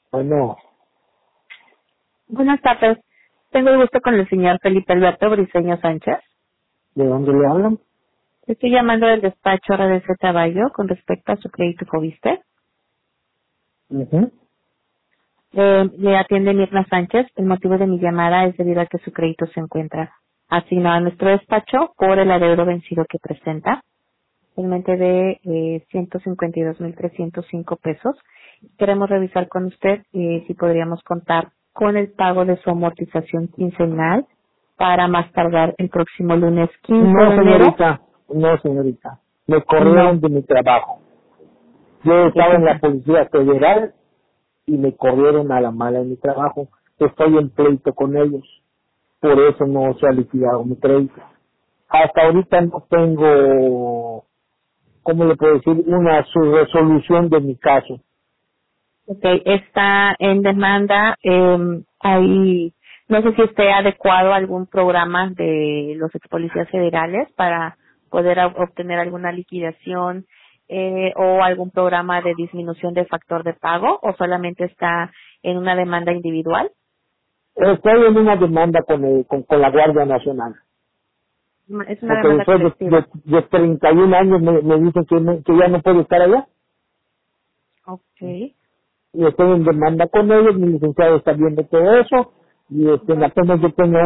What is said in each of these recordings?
Bueno, Buenas tardes. Tengo el gusto con el señor Felipe Alberto Briceño Sánchez. ¿de dónde le hablan? Estoy llamando del despacho RDC Caballo con respecto a su crédito Fobiste. Ujú. Le atiende Mirna Sánchez. El motivo de mi llamada es debido a que su crédito se encuentra asignado a nuestro despacho por el adeudo vencido que presenta, realmente de 152,305 pesos. Queremos revisar con usted si podríamos contar con el pago de su amortización quincenal para más tardar el próximo lunes 15 No, de enero. señorita. Me No. corrieron de mi trabajo. Yo Ok, estaba en la cuenta. Policía Federal y me corrieron a la mala en mi trabajo. Estoy en pleito con ellos. Por eso no se ha liquidado mi crédito. Hasta ahorita no tengo, ¿cómo le puedo decir? Una resolución de mi caso. Ok, está en demanda. Ahí, no sé si esté adecuado a algún programa de los ex policías federales para poder obtener alguna liquidación o algún programa de disminución de factor de pago, o solamente está en una demanda individual. Estoy en una demanda con la Guardia Nacional. Es una Porque demanda después colectiva. de 31 años me dicen que ya no puedo estar allá. Okay. Y estoy en demanda con ellos, mi licenciado está viendo todo eso, y apenas yo tenga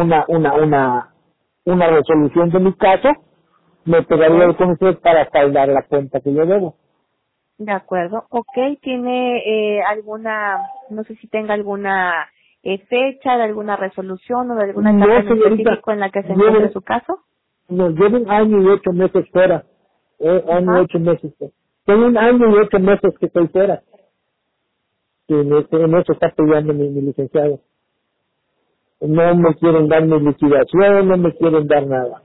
una resolución de mi caso, me pegaría Okay. con usted para saldar la cuenta que yo debo. De acuerdo. Ok, ¿tiene alguna, no sé si tenga alguna fecha de alguna resolución o de alguna etapa No, en señorita, específico en la que se encuentre llevo, su caso? no, llevo 1 año y 8 meses fuera, año y Ajá. 8 meses. Tengo 1 año y 8 meses que estoy fuera, que en eso está peleando mi licenciado. No me quieren dar mi liquidación, no me quieren dar nada.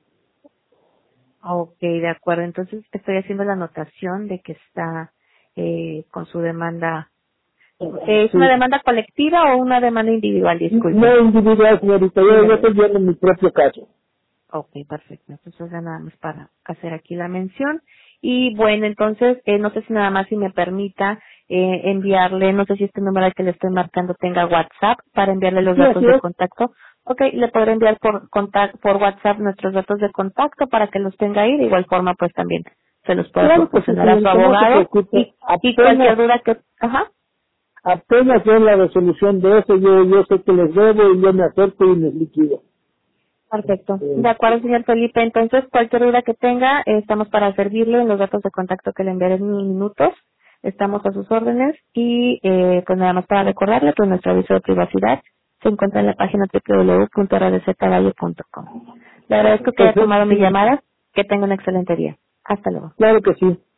Ok, de acuerdo. Entonces estoy haciendo la anotación de que está con su demanda. ¿Es una Sí. demanda colectiva o una demanda individual? No Disculpe. individual, señorita, yo estoy viendo mi propio caso. Ok, perfecto. Entonces ya nada más para hacer aquí la mención. Y bueno, entonces, no sé si nada más si me permita enviarle, no sé si este número al que le estoy marcando tenga WhatsApp para enviarle los Sí, así datos de es. contacto. Ok, le podré enviar por WhatsApp nuestros datos de contacto para que los tenga ahí. De igual forma, pues también se los pueda Claro que sí, proporcionar a su señorita, no se abogado preocupe. y cualquier duda que, ajá. Apenas es la resolución de eso, yo sé que les debo y yo me acerco y les liquido. Perfecto. De acuerdo, señor Felipe. Entonces, cualquier duda que tenga, estamos para servirle en los datos de contacto que le enviaré en minutos. Estamos a sus órdenes y, pues nada más para recordarle que nuestro aviso de privacidad se encuentra en la página www.rdccaballo.com. Le agradezco que haya tomado Perfecto, mi señorita. llamada. Que tenga un excelente día. Hasta luego. Claro que sí.